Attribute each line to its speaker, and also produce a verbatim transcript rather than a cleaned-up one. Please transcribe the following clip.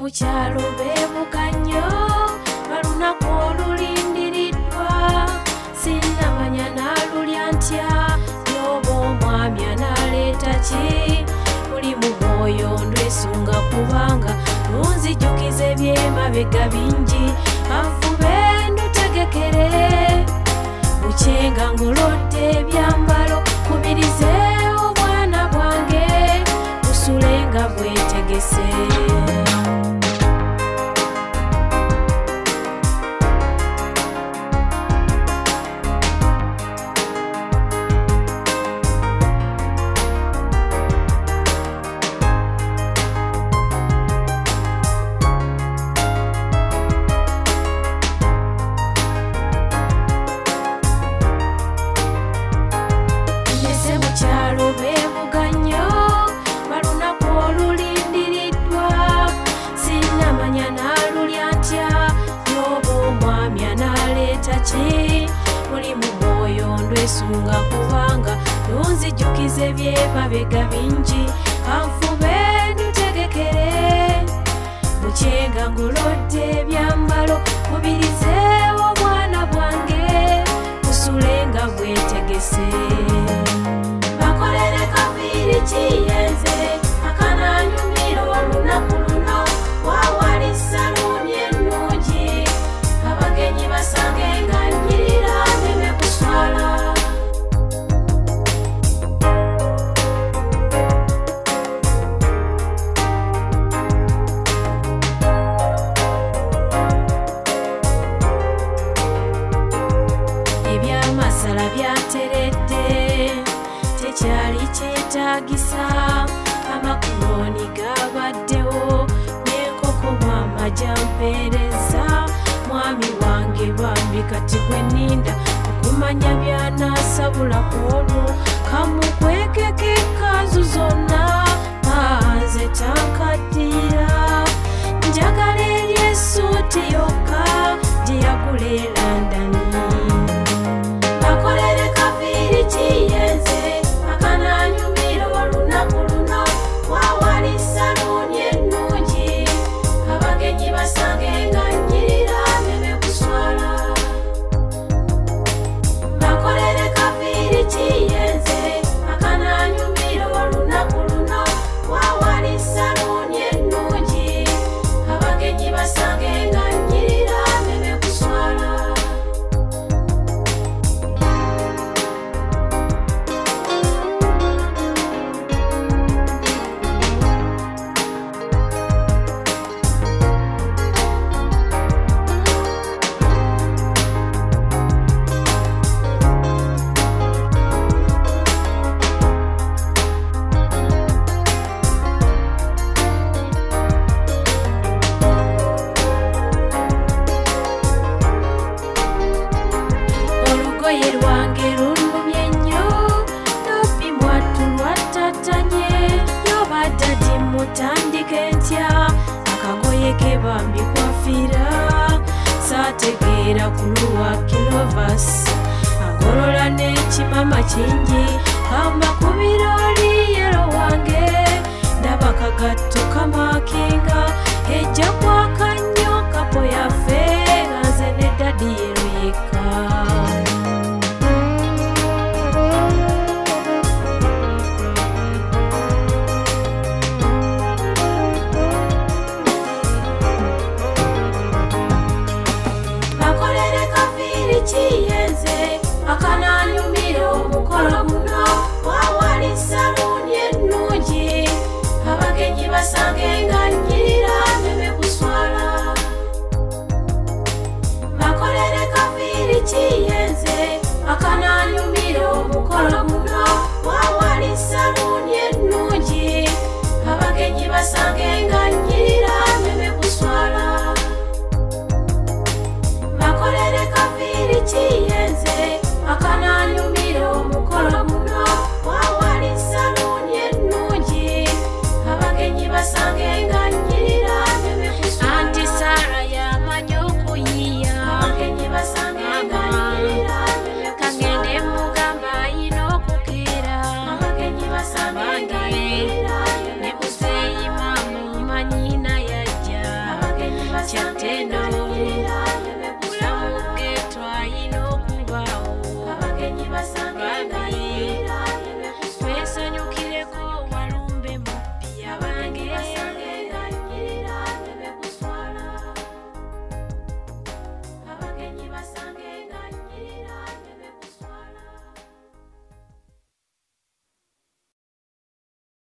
Speaker 1: mukyalo beebuka nnyo balunaku olulindiriddwa sinnamanya naalulya ntya yoba omwami anaaleeta ki buli mu mwoyo ndwesunga kubanga nunzijukiza ebyemabega bingi kanfube ndutegekere bukyenga ngolodde ebyambalo kubirize obwana bwange busule nga bwetegese. Buli mu mwoyo ndwesunga kubanga nunzijukiza ebyemabega bingi kanfube ndutegekere bukyenga ngolodde ebyambalo kubirize obwana bwange busule nga bwetegese. Bakolere kaviiri kiyenze akananyumira olunaku luno wawali saluuni ennungi abagenyi basange nga nnyirira ndeme kuswala. Ebyamasala byateredde tekyali kyetaagisa amakuloni gabaddewo n'enkoko mwamaja mpeereza mwami wange bambi kati gwe nninda okumanya byanaasabulako olwo kamukwekeko ekanzu zonna nze tankaddiira njagala eri essuuti yokka gye yagula e Londoni. Bakolere kaviiri kiyenze akananyumira olunaku luno wawali saluuni ennungi abagenyi basange nga nnyirira ndeme kuswala. Bakolere kaviiri kiyenze akananyumira olunaku luno wawali saluuni ennungi abagenyi basange nga nnyirira ndeme kuswala. Olugoye lwange lunumye nnyo nobbi mwattu lwattatanye yoba ddadi mutandike ntya akagoye ke bambi kwafiira saategeera kuluwa kilovas agolola n'ekimama kingi kamakubira oli yero wange ndaba kagatto kamakinga ejja kwaka nnyo kapo yaffe nga nze ne ddadi yero yekka.